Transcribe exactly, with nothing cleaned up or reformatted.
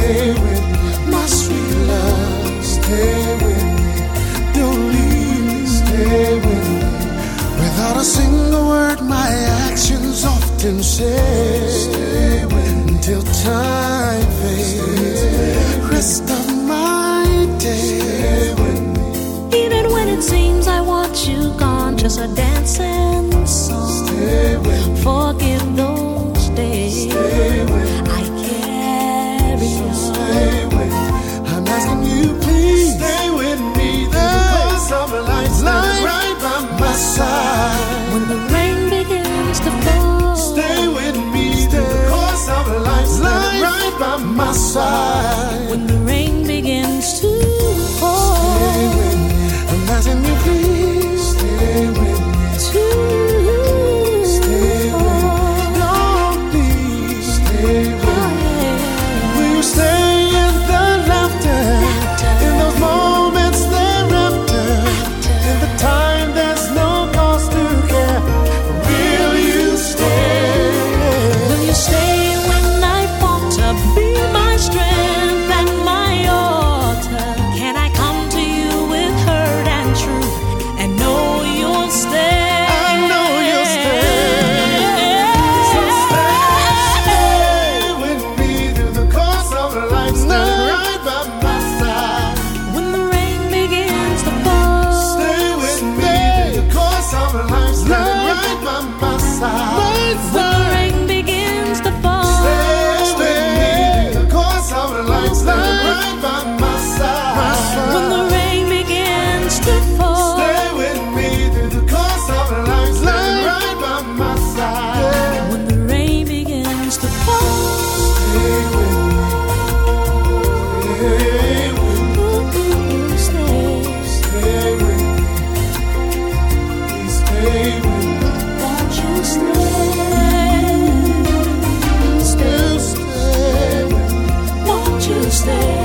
stay with me. My sweet love, stay with me. Don't leave me, stay with me. Without a single word, my actions often say, stay with me. Until time fades, rest of my days. Stay with me. Even when it seems I want you gone, just a dancing song. Stay with me. Forgive those days. Stay with me. I carry So on. stay with me. I'm asking you, please stay with me. The course of a life's life right by my side. When the rain begins to fall, Stay with me. The course of a life's life right by my side. when the rain begins to fall, Stay with me. I'm asking you, please stay with me. to Stay with me. Lord, please stay with me. Will you stay in the laughter, in those moments thereafter, in the time there's no cause to care? Will you stay? Will you stay when I falter? Be my strength and my altar. Can I come to you with hurt and truth and know you'll stay? I know you'll stay. So stay with me through the course of life, standing right by my side. When the rain begins to fall, Stay with me through the course of life, standing right by my side. when the rain begins to fall, Stay with me through the course of life, standing right by my side. when the rain begins to fall, Stay with me through the course of life, standing right by my side. when the rain begins to fall. Stay with me. Stay with me. Ooh, stay. Stay with me. Please stay with me. Won't you stay? Still stay with me. Won't you stay?